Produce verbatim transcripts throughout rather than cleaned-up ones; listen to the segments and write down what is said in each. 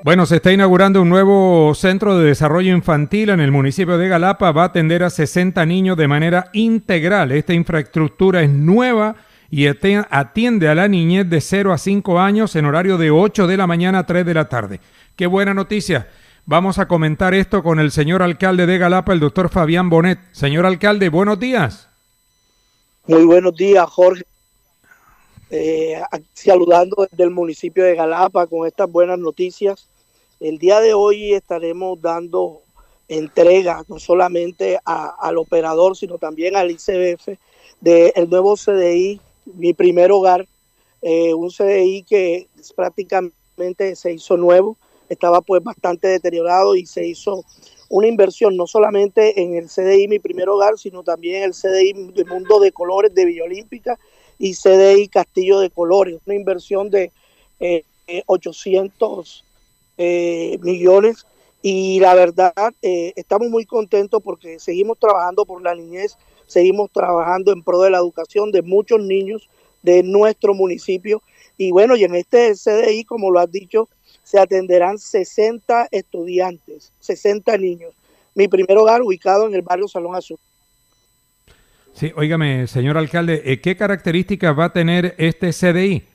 Bueno, se está inaugurando un nuevo centro de desarrollo infantil en el municipio de Galapa. Va a atender a sesenta niños de manera integral. Esta infraestructura es nueva y atiende a la niñez de cero a cinco años en horario de ocho de la mañana a tres de la tarde. ¡Qué buena noticia! Vamos a comentar esto con el señor alcalde de Galapa, el doctor Fabián Bonet. Señor alcalde, buenos días. Muy buenos días, Jorge. Eh, saludando desde el municipio de Galapa con estas buenas noticias. El día de hoy estaremos dando entrega no solamente a, al operador, sino también al I C B F del nuevo C D I, Mi Primer Hogar, eh, un C D I que prácticamente se hizo nuevo, estaba pues bastante deteriorado y se hizo una inversión no solamente en el C D I Mi Primer Hogar, sino también en el C D I de Mundo de Colores de Villa Olímpica y C D I Castillo de Colores, una inversión de eh, ochocientos eh, millones y la verdad eh, estamos muy contentos porque seguimos trabajando por la niñez, seguimos trabajando en pro de la educación de muchos niños de nuestro municipio y bueno, y en este C D I, como lo has dicho, se atenderán sesenta estudiantes, sesenta niños. Mi Primer Hogar ubicado en el barrio Salón Azul. Sí, óigame, señor alcalde, ¿qué características va a tener este C D I?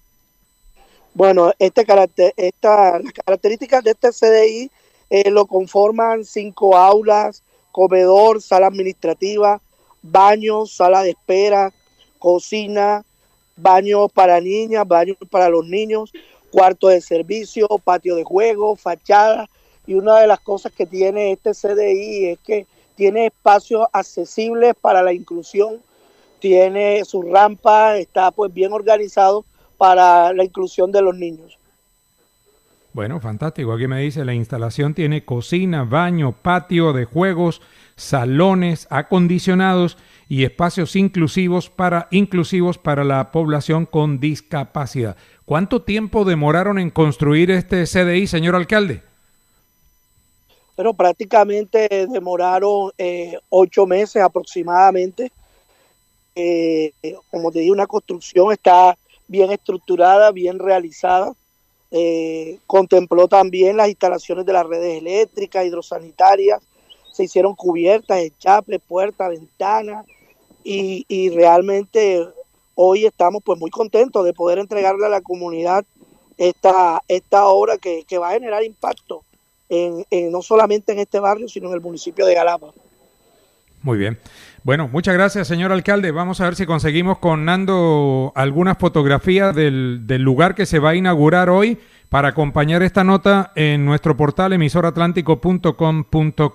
Bueno, este carácter, esta, las características de este C D I eh, lo conforman cinco aulas, comedor, sala administrativa, baños, sala de espera, cocina, baños para niñas, baños para los niños, cuarto de servicio, patio de juego, fachada. Y una de las cosas que tiene este C D I es que tiene espacios accesibles para la inclusión, tiene su rampa, está pues bien organizado para la inclusión de los niños. Bueno, fantástico. Aquí me dice, la instalación tiene cocina, baño, patio de juegos, salones acondicionados y espacios inclusivos para, inclusivos para la población con discapacidad. ¿Cuánto tiempo demoraron en construir este C D I, señor alcalde? Pero prácticamente demoraron eh, ocho meses aproximadamente. Eh, como te digo, una construcción está bien estructurada, bien realizada. Eh, contempló también las instalaciones de las redes eléctricas, hidrosanitarias, se hicieron cubiertas, enchapes, puertas, ventanas y, y realmente hoy estamos pues muy contentos de poder entregarle a la comunidad esta, esta obra que, que va a generar impacto en, en, no solamente en este barrio, sino en el municipio de Galapa. Muy bien. Bueno, muchas gracias, señor alcalde. Vamos a ver si conseguimos con Nando algunas fotografías del, del lugar que se va a inaugurar hoy para acompañar esta nota en nuestro portal emisor atlántico punto com punto co.